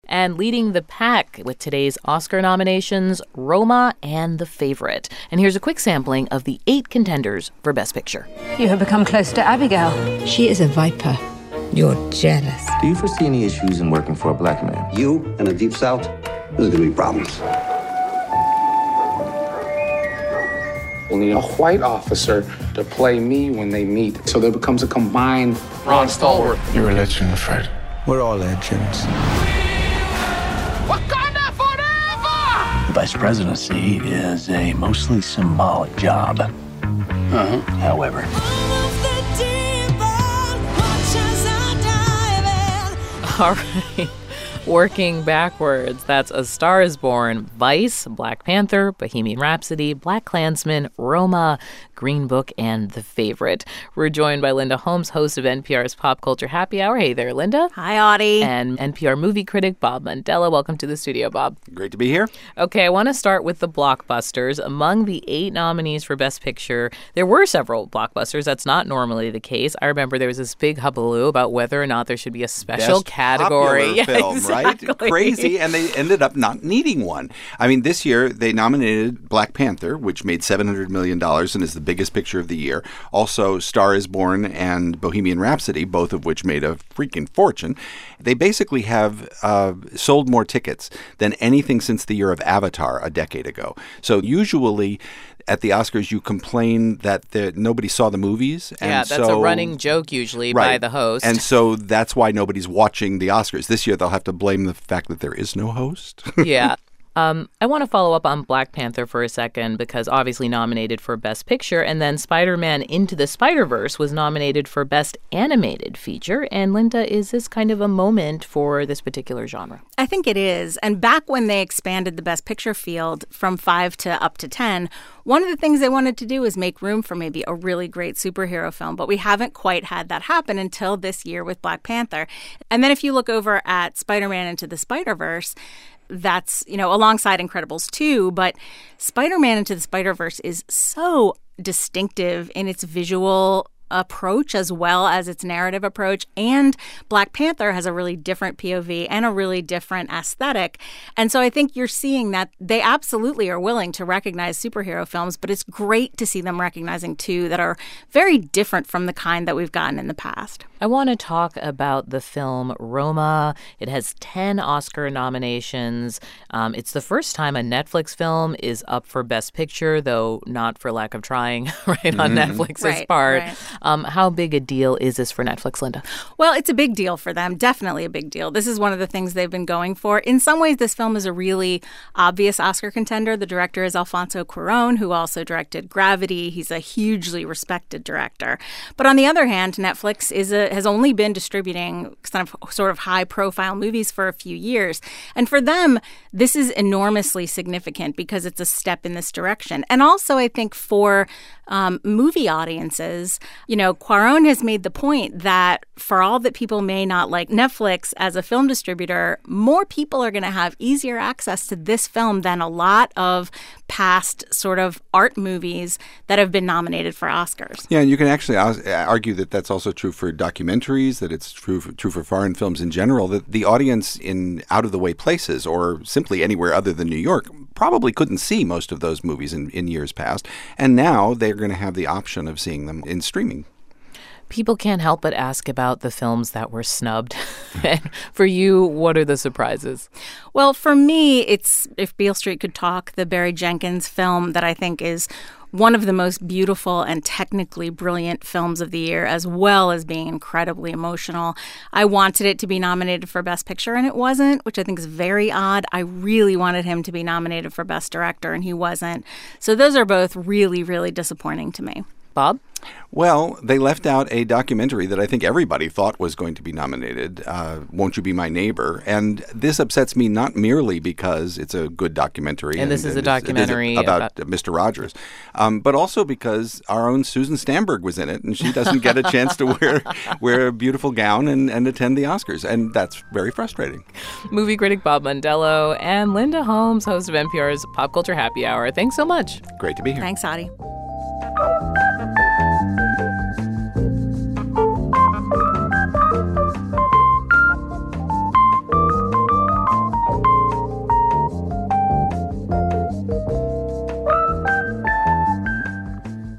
And leading the pack with today's Oscar nominations, Roma and The Favorite. And here's a quick sampling of the 8 contenders for Best Picture. You have become close to Abigail. She is a viper. You're jealous. Do you foresee any issues in working for a black man? You in the Deep South, there's gonna be problems. We'll need a white officer to play me when they meet. So there becomes a combined Ron Stallworth. You're a legend, Fred. We're all legends. Wakanda forever! The vice presidency is a mostly symbolic job. However, all right. Working backwards, that's A Star is Born, Vice, Black Panther, Bohemian Rhapsody, BlacKkKlansman, Roma, Green Book, and The Favorite. We're joined by Linda Holmes, host of NPR's Pop Culture Happy Hour. Hey there, Linda. Hi, Audie. And NPR movie critic Bob Mandela. Welcome to the studio, Bob. Great to be here. Okay, I want to start with the blockbusters. Among the 8 nominees for Best Picture, there were several blockbusters. That's not normally the case. I remember there was this big hullabaloo about whether or not there should be a special Best category. Popular film, exactly. Right? Crazy, and they ended up not needing one. I mean, this year they nominated Black Panther, which made $700 million and is the biggest picture of the year. Also, Star is Born and Bohemian Rhapsody, both of which made a freaking fortune. They basically have sold more tickets than anything since the year of Avatar a decade ago. So usually at the Oscars, you complain that nobody saw the movies. And yeah, that's a running joke usually by the host. And so that's why nobody's watching the Oscars. This year, they'll have to blame the fact that there is no host. Yeah. I want to follow up on Black Panther for a second because obviously nominated for Best Picture, and then Spider-Man Into the Spider-Verse was nominated for Best Animated Feature. And Linda, is this kind of a moment for this particular genre? I think it is. And back when they expanded the Best Picture field from 5 to up to 10, one of the things they wanted to do is make room for maybe a really great superhero film. But we haven't quite had that happen until this year with Black Panther. And then if you look over at Spider-Man Into the Spider-Verse, that's, alongside Incredibles 2, but Spider-Man Into the Spider-Verse is so distinctive in its visual approach as well as its narrative approach. And Black Panther has a really different POV and a really different aesthetic. And so I think you're seeing that they absolutely are willing to recognize superhero films, but it's great to see them recognizing two that are very different from the kind that we've gotten in the past. I want to talk about the film Roma. It has 10 Oscar nominations. It's the first time a Netflix film is up for Best Picture, though not for lack of trying, right, on Netflix's part. Right. How big a deal is this for Netflix, Linda? Well, it's a big deal for them. Definitely a big deal. This is one of the things they've been going for. In some ways, this film is a really obvious Oscar contender. The director is Alfonso Cuarón, who also directed Gravity. He's a hugely respected director. But on the other hand, Netflix has only been distributing sort of high-profile movies for a few years. And for them, this is enormously significant because it's a step in this direction. And also, I think for movie audiences, Cuarón has made the point that for all that people may not like Netflix as a film distributor, more people are going to have easier access to this film than a lot of past sort of art movies that have been nominated for Oscars. Yeah, and you can actually argue that that's also true for documentaries, that it's true for foreign films in general, that the audience in out-of-the-way places or simply anywhere other than New York probably couldn't see most of those movies in years past. And now they're going to have the option of seeing them in streaming. People can't help but ask about the films that were snubbed. And for you, what are the surprises? Well, for me, it's If Beale Street Could Talk, the Barry Jenkins film that I think is one of the most beautiful and technically brilliant films of the year, as well as being incredibly emotional. I wanted it to be nominated for Best Picture, and it wasn't, which I think is very odd. I really wanted him to be nominated for Best Director, and he wasn't. So those are both really, really disappointing to me. Bob? Well, they left out a documentary that I think everybody thought was going to be nominated, Won't You Be My Neighbor? And this upsets me not merely because it's a good documentary. And this is a documentary about Mr. Rogers, but also because our own Susan Stamberg was in it, and she doesn't get a chance to wear a beautiful gown and attend the Oscars. And that's very frustrating. Movie critic Bob Mondello and Linda Holmes, host of NPR's Pop Culture Happy Hour. Thanks so much. Great to be here. Thanks, Adi.